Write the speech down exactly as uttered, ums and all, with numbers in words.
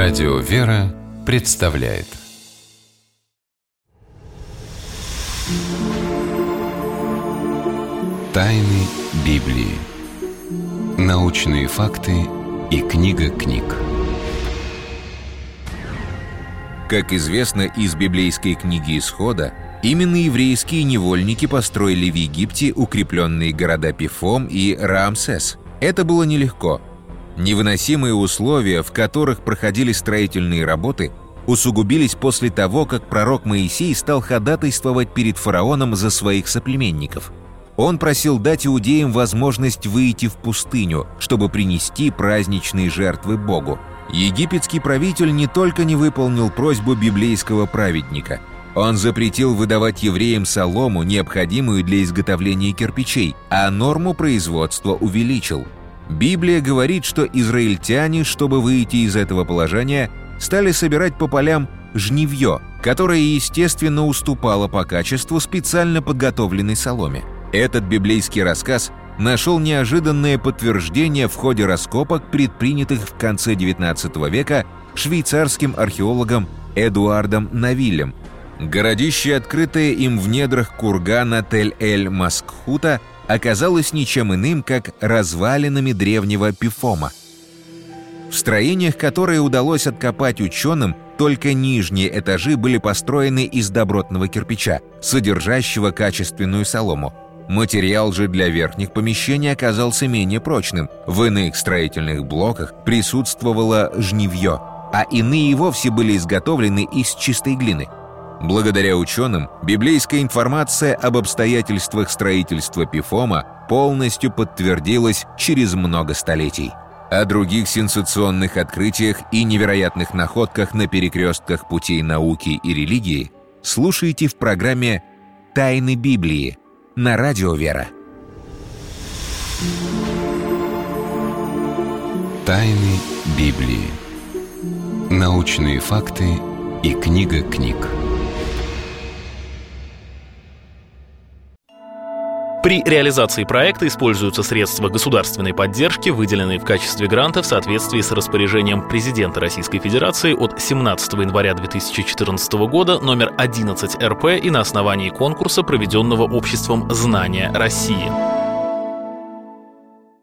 Радио «Вера» представляет Тайны Библии. Научные факты и книга книг. Как известно из библейской книги Исхода, именно еврейские невольники построили в Египте укрепленные города Пифом и Раамсес. Это было нелегко. Невыносимые условия, в которых проходили строительные работы, усугубились после того, как пророк Моисей стал ходатайствовать перед фараоном за своих соплеменников. Он просил дать иудеям возможность выйти в пустыню, чтобы принести праздничные жертвы Богу. Египетский правитель не только не выполнил просьбу библейского праведника, он запретил выдавать евреям солому, необходимую для изготовления кирпичей, а норму производства увеличил. Библия говорит, что израильтяне, чтобы выйти из этого положения, стали собирать по полям жнивье, которое, естественно, уступало по качеству специально подготовленной соломе. Этот библейский рассказ нашел неожиданное подтверждение в ходе раскопок, предпринятых в конце девятнадцатого века швейцарским археологом Эдуардом Навиллем. Городище, открытое им в недрах кургана Тель-эль-Маскхута, оказалось ничем иным, как развалинами древнего Пифома. В строениях, которые удалось откопать ученым, только нижние этажи были построены из добротного кирпича, содержащего качественную солому. Материал же для верхних помещений оказался менее прочным. В иных строительных блоках присутствовало жнивье, а иные и вовсе были изготовлены из чистой глины. Благодаря ученым, библейская информация об обстоятельствах строительства Пифома полностью подтвердилась через много столетий. О других сенсационных открытиях и невероятных находках на перекрестках путей науки и религии слушайте в программе «Тайны Библии» на Радио «Вера». Тайны Библии. Научные факты и книга книг. При реализации проекта используются средства государственной поддержки, выделенные в качестве гранта в соответствии с распоряжением президента Российской Федерации от семнадцатого января две тысячи четырнадцатого года номер одиннадцать эр пэ и на основании конкурса, проведенного обществом «Знания России».